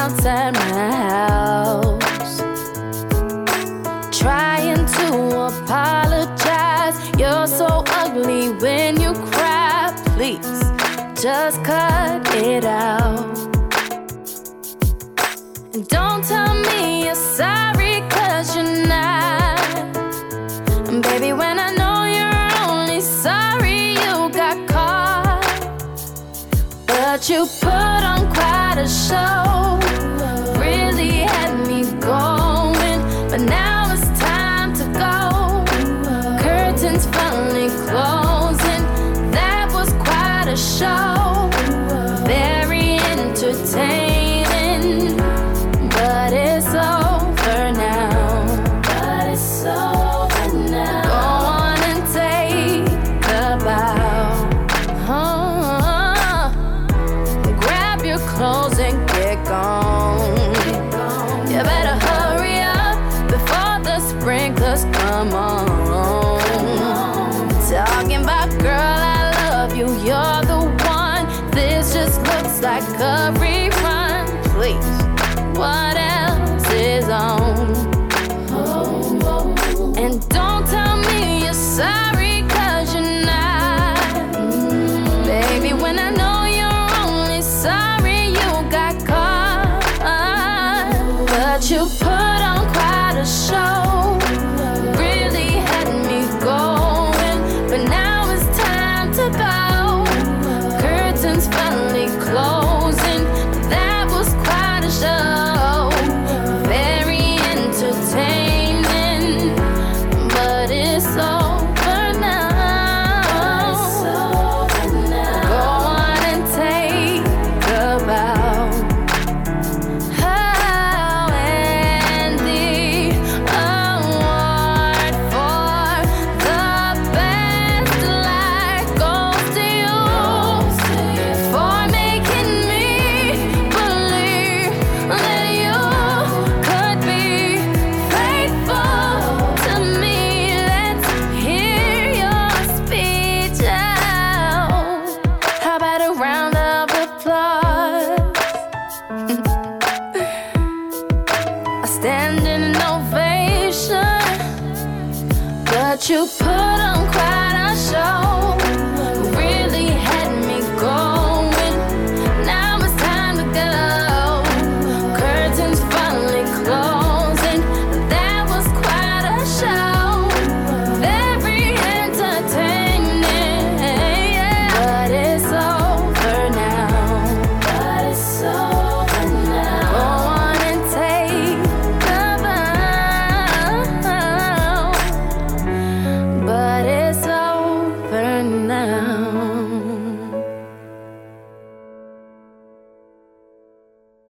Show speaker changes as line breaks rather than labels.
outside my house, trying to apologize. You're so ugly when you cry. Please, just cut it out. And don't tell me you're sorry, 'cause you're not. And baby, when I know you're only sorry you got caught, but you put on quite a show, really had me going. But now it's time to go. Curtains finally closing. That was quite a show. Very entertaining, but it's over now. But it's over now. Go on and take a bow. Grab your clothes and get gone. You better hurry up before the sprinklers come on. Talking about, girl, I love you, you're the one. This just looks like a rerun. Please, what else is on? And don't tell me you're sorry, 'cause you're not. Baby, when I know you're only sorry you got caught, but you put on quite a show, really had me going. But now it's time to go. Curtains finally closing. That was quite a show. Very entertaining, but it's over now. Go on and take a bow. Oh, and the award for the best life goes to you, for making me believe that you could be faithful to me. Let's hear your speech out. How about a round of applause? A standing ovation, but you put on quite